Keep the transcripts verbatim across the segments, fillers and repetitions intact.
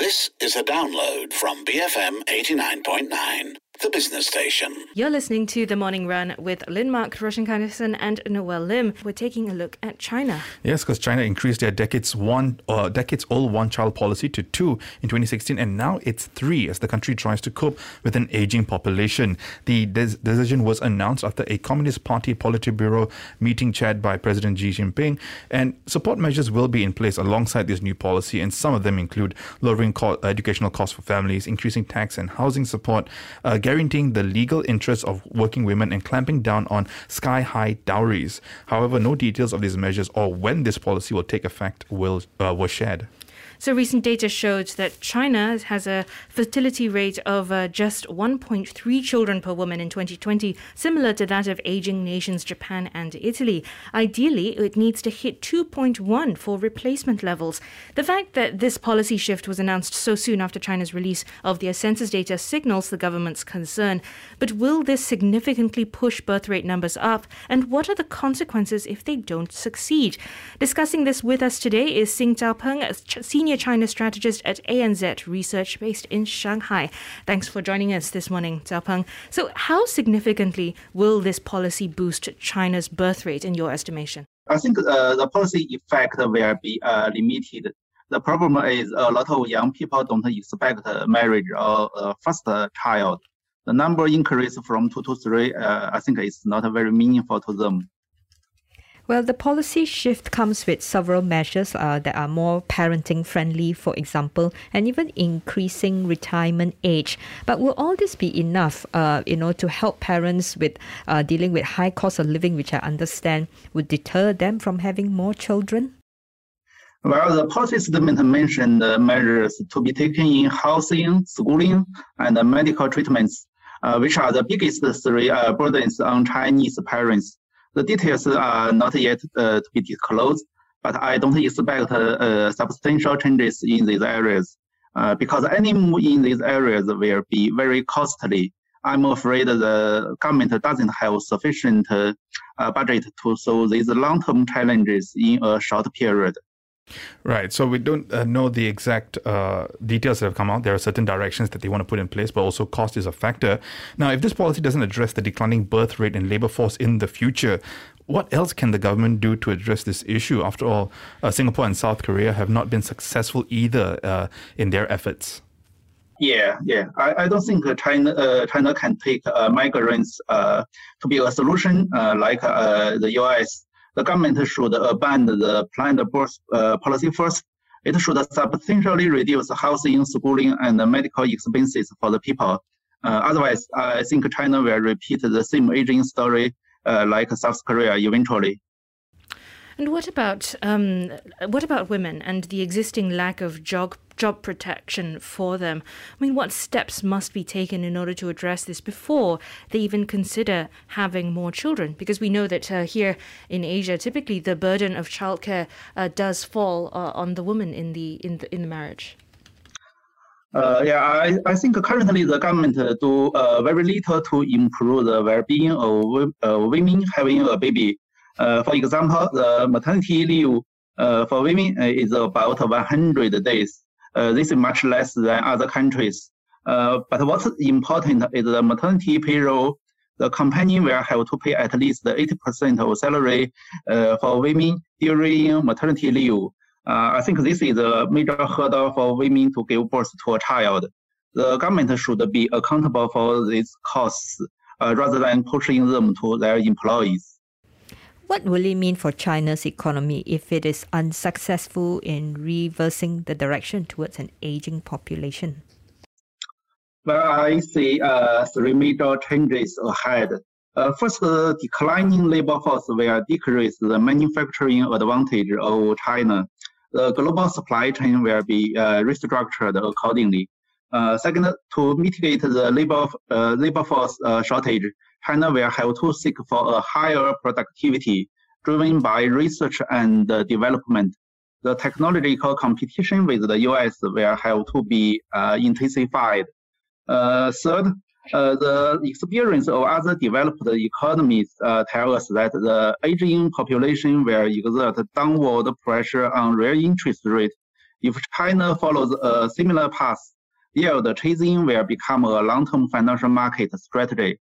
This is a download from B F M eighty-nine point nine, the business station. You're listening to The Morning Run with Lynn Mark, Roshan Kandison and Noel Lim. We're taking a look at China. Yes, because China increased their decades one uh, decades-old one-child policy to two in twenty sixteen, and now it's three as the country tries to cope with an aging population. The des- decision was announced after a Communist Party Politburo meeting chaired by President Xi Jinping, and support measures will be in place alongside this new policy, and some of them include lowering co- educational costs for families, increasing tax and housing support, uh, guaranteeing the legal interests of working women, and clamping down on sky-high dowries. However, no details of these measures or when this policy will take effect will uh, were shared. So recent data showed that China has a fertility rate of uh, just one point three children per woman in twenty twenty, similar to that of aging nations Japan and Italy. Ideally, it needs to hit two point one for replacement levels. The fact that this policy shift was announced so soon after China's release of their census data signals the government's concern. But will this significantly push birth rate numbers up? And what are the consequences if they don't succeed? Discussing this with us today is Xing Zhaopeng, a senior China strategist at A N Z Research based in Shanghai. Thanks for joining us this morning, Zhaopeng. So how significantly will this policy boost China's birth rate in your estimation? I think uh, the policy effect will be uh, limited. The problem is a lot of young people don't expect marriage or a first child. The number increase from two to three, uh, I think is not very meaningful to them. Well, the policy shift comes with several measures uh, that are more parenting friendly, for example, and even increasing retirement age. But will all this be enough, uh, you know, to help parents with uh, dealing with high cost of living, which I understand would deter them from having more children? Well, the policy statement mentioned uh, measures to be taken in housing, schooling, and uh, medical treatments, uh, which are the biggest three uh, burdens on Chinese parents. The details are not yet uh, to be disclosed, but I don't expect uh, uh, substantial changes in these areas uh, because any move in these areas will be very costly. I'm afraid the government doesn't have sufficient uh, uh, budget to solve these long-term challenges in a short period. Right. So we don't uh, know the exact uh, details that have come out. There are certain directions that they want to put in place, but also cost is a factor. Now, if this policy doesn't address the declining birth rate and labor force in the future, what else can the government do to address this issue? After all, uh, Singapore and South Korea have not been successful either uh, in their efforts. Yeah, yeah. I, I don't think China uh, China can take uh, migrants uh, to be a solution uh, like uh, the U S. The government should abandon the planned birth uh, policy first. It should substantially reduce housing, schooling, and medical expenses for the people. Uh, otherwise, I think China will repeat the same aging story uh, like South Korea eventually. And what about um, what about women and the existing lack of job job protection for them? I mean, what steps must be taken in order to address this before they even consider having more children? Because we know that uh, here in Asia, typically the burden of childcare uh, does fall uh, on the woman in the in the in the marriage. Uh, yeah, I, I think currently the government do uh, very little to improve the well-being of uh, women having a baby. Uh, for example, the maternity leave uh, for women is about one hundred days. Uh, this is much less than other countries. Uh, but what's important is the maternity payroll. The company will have to pay at least eighty percent of salary uh, for women during maternity leave. Uh, I think this is a major hurdle for women to give birth to a child. The government should be accountable for these costs uh, rather than pushing them to their employees. What will it mean for China's economy if it is unsuccessful in reversing the direction towards an aging population? Well, I see uh, three major changes ahead. Uh, first, the declining labor force will decrease the manufacturing advantage of China. The global supply chain will be uh, restructured accordingly. Uh, second, to mitigate the labor uh, labor force uh, shortage, China will have to seek for a higher productivity driven by research and uh, development. The technological competition with the U S will have to be uh, intensified. Uh, third, uh, the experience of other developed economies uh, tell us that the aging population will exert downward pressure on real interest rate If China follows a similar path, yield chasing will become a long-term financial market strategy.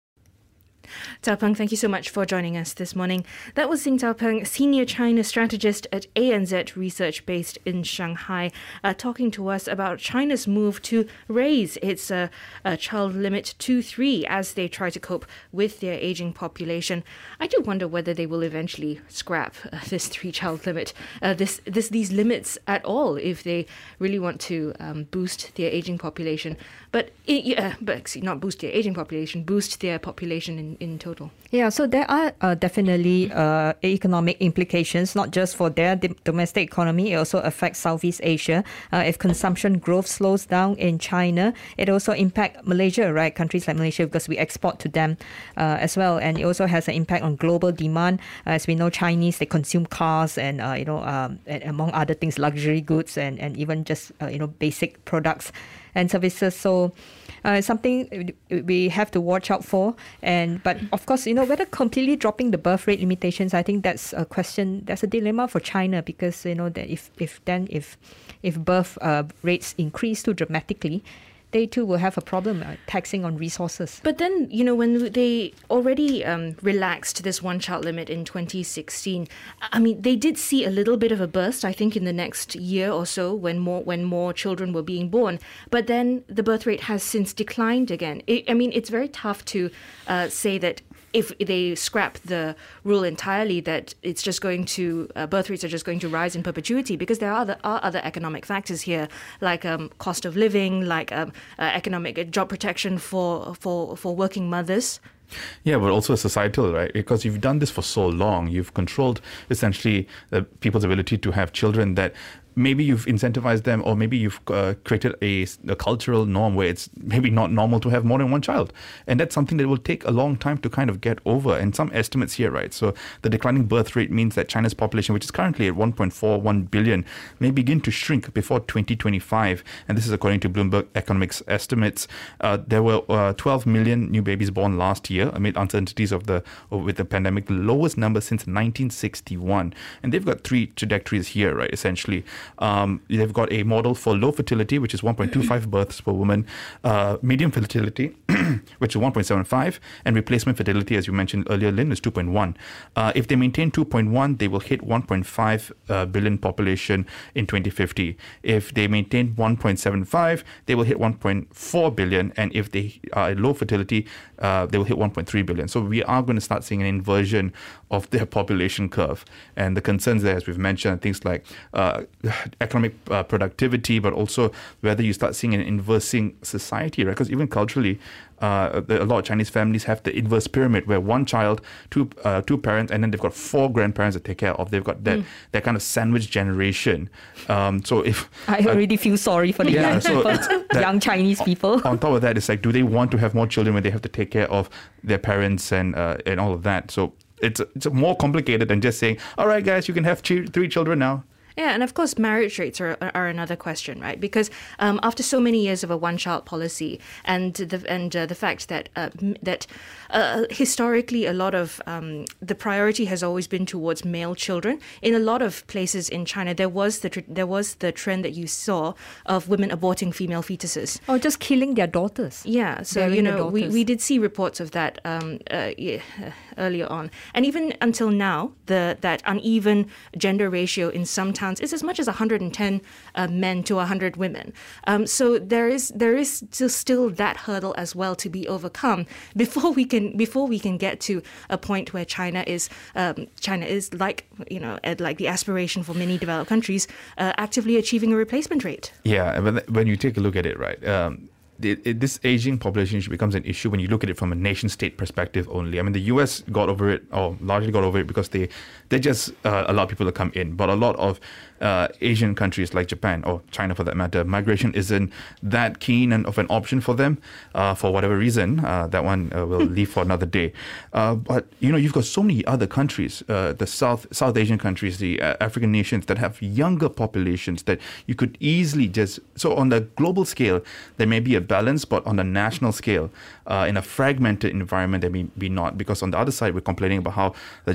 Cao Peng, thank you so much for joining us this morning. That was Xing Cao Peng, Senior China Strategist at A N Z Research based in Shanghai, uh, talking to us about China's move to raise its uh, uh, child limit to three as they try to cope with their aging population. I do wonder whether they will eventually scrap uh, this three-child limit, uh, this, this these limits at all, if they really want to um, boost their aging population. But, uh, but actually not boost their aging population, boost their population in, in total. Yeah, so there are uh, definitely uh, economic implications, not just for their d- domestic economy. It also affects Southeast Asia. Uh, if consumption growth slows down in China, it also impacts Malaysia, right? Countries like Malaysia, because we export to them uh, as well. And it also has an impact on global demand. As we know, Chinese, they consume cars and, uh, you know, um, and among other things, luxury goods and, and even just, uh, you know, basic products and services. So uh, it's something we have to watch out for. And but of course, you know, whether completely dropping the birth rate limitations, I think that's a question, that's a dilemma for China, because, you know, that if, if then if if birth uh, rates increase too dramatically, they too will have a problem uh, taxing on resources. But then, you know, when they already um, relaxed this one-child limit in twenty sixteen, I mean, they did see a little bit of a burst, I think, in the next year or so when more when more children were being born. But then the birth rate has since declined again. It, I mean, it's very tough to uh, say that if they scrap the rule entirely, that it's just going to, uh, birth rates are just going to rise in perpetuity, because there are, the, are other economic factors here, like um, cost of living, like um, uh, economic job protection for, for, for working mothers. Yeah, but also societal, right? Because you've done this for so long, you've controlled essentially uh, people's ability to have children, that maybe you've incentivized them, or maybe you've uh, created a, a cultural norm where it's maybe not normal to have more than one child. And that's something that will take a long time to kind of get over. And some estimates here, right? So the declining birth rate means that China's population, which is currently at one point four one billion, may begin to shrink before twenty twenty-five. And this is according to Bloomberg Economics estimates. Uh, there were uh, twelve million new babies born last year amid uncertainties of the with the pandemic, the lowest number since nineteen sixty-one. And they've got three trajectories here, right, essentially. Um, they've got a model for low fertility, which is one point two five births per woman, uh, medium fertility, which is one point seven five, and replacement fertility, as you mentioned earlier, Lynn, is two point one. Uh, if they maintain two point one, they will hit one point five uh, billion population in twenty fifty. If they maintain one point seven five, they will hit one point four billion, and if they are at low fertility, uh, they will hit one point three billion. So we are going to start seeing an inversion of their population curve. And the concerns there, as we've mentioned, things like uh, economic uh, productivity, but also whether you start seeing an inversing society, right? Because even culturally, uh, the, a lot of Chinese families have the inverse pyramid, where one child, two uh, two parents, and then they've got four grandparents to take care of. They've got that mm. that kind of sandwich generation. Um, so if I already uh, feel sorry for the yeah, young, so people, young Chinese people. On, on top of that, it's like, do they want to have more children when they have to take care of their parents and uh, and all of that? So it's it's more complicated than just saying, all right, guys, you can have ch- three children now. Yeah, and of course, marriage rates are are another question, right? Because um, after so many years of a one-child policy, and the and uh, the fact that uh, that uh, historically a lot of um, the priority has always been towards male children. In a lot of places in China, there was the tr- there was the trend that you saw of women aborting female fetuses, or just killing their daughters. Yeah, so you know we, we did see reports of that um, uh, yeah, uh, earlier on, and even until now, the that uneven gender ratio in some towns is as much as one hundred ten uh, men to one hundred women. Um, so there is there is still, still that hurdle as well to be overcome before we can before we can get to a point where China is um, China is like you know like the aspiration for many developed countries, uh, actively achieving a replacement rate. Yeah, but when you take a look at it, right. Um, It, it, this aging population issue becomes an issue when you look at it from a nation-state perspective only. I mean, the U S got over it, or largely got over it, because they they just uh, allow people to come in. But a lot of uh, Asian countries like Japan, or China for that matter, migration isn't that keen and of an option for them uh, for whatever reason. Uh, that one uh, we'll leave for another day. Uh, but, you know, you've got so many other countries, uh, the South South Asian countries, the uh, African nations that have younger populations that you could easily just... So on the global scale, there may be a balance, but on a national scale, uh, in a fragmented environment, there may be not, because on the other side, we're complaining about how there's just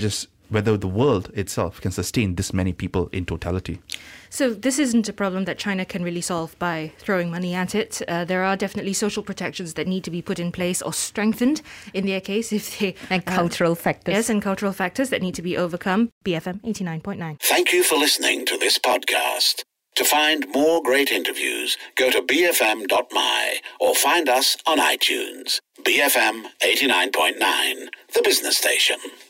whether the world itself can sustain this many people in totality. So this isn't a problem that China can really solve by throwing money at it. Uh, there are definitely social protections that need to be put in place or strengthened in their case if they... And uh, cultural factors. Yes, and cultural factors that need to be overcome. B F M eighty-nine point nine. Thank you for listening to this podcast. To find more great interviews, go to b f m dot m y or find us on iTunes. B F M eighty-nine point nine, the business station.